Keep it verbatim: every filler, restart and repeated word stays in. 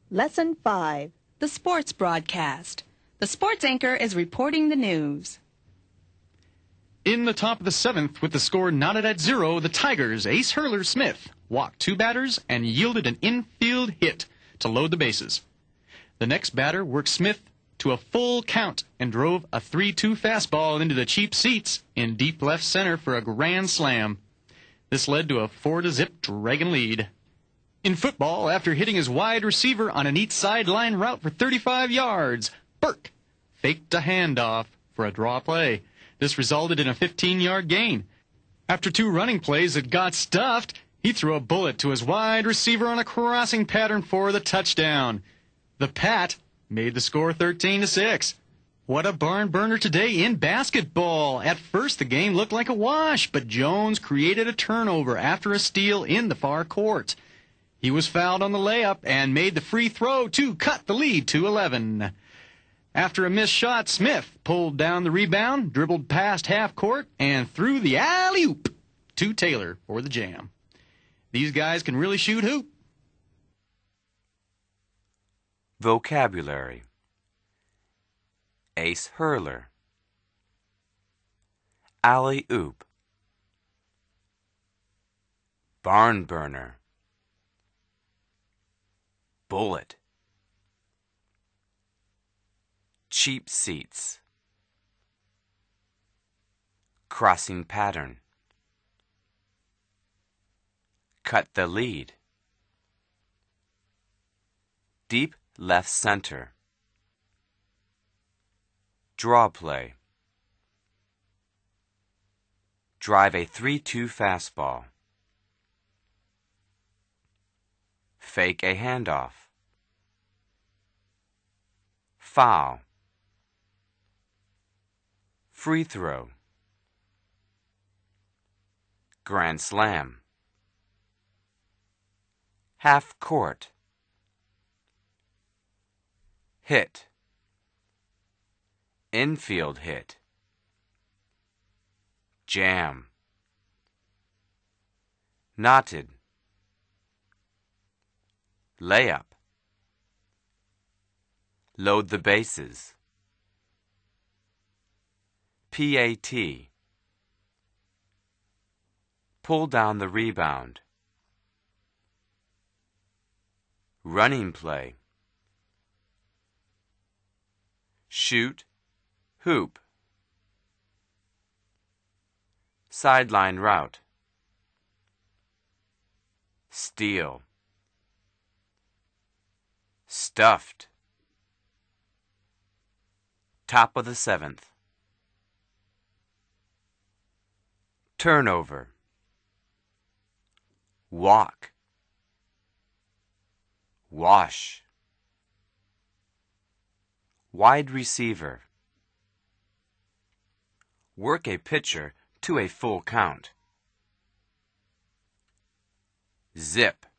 Lesson five. The sports broadcast. The sports anchor is reporting the news. In the top of the seventh, with the score knotted at zero, the Tigers' ace hurler Smith walked two batters and yielded an infield hit to load the bases. The next batter worked Smith to a full count and drove a three two fastball into the cheap seats in deep left center for a grand slam. This led to a four to zip Dragon lead. In football, after hitting his wide receiver on a neat sideline route for thirty-five yards, Burke faked a handoff for a draw play. This resulted in a fifteen-yard gain. After two running plays that got stuffed, he threw a bullet to his wide receiver on a crossing pattern for the touchdown. The Pat made the score thirteen to six. What a barn burner today in basketball. At first, the game looked like a wash, but Jones created a turnover after a steal in the far court. He was fouled on the layup and made the free throw to cut the lead to eleven. After a missed shot, Smith pulled down the rebound, dribbled past half court, and threw the alley-oop to Taylor for the jam. These guys can really shoot hoop. Vocabulary: ace hurler, alley-oop, barn burner, bullet, cheap seats, crossing pattern, cut the lead, deep left center, draw play, drive a three two fastball, fake a handoff, foul, free throw, grand slam, half court, hit, infield hit, jam, knotted, layup, load the bases, P A T, pull down the rebound, running play, shoot, hoop, sideline route, steal, stuffed, top of the seventh, turnover, walk, wash, wide receiver, work a pitcher to a full count, zip,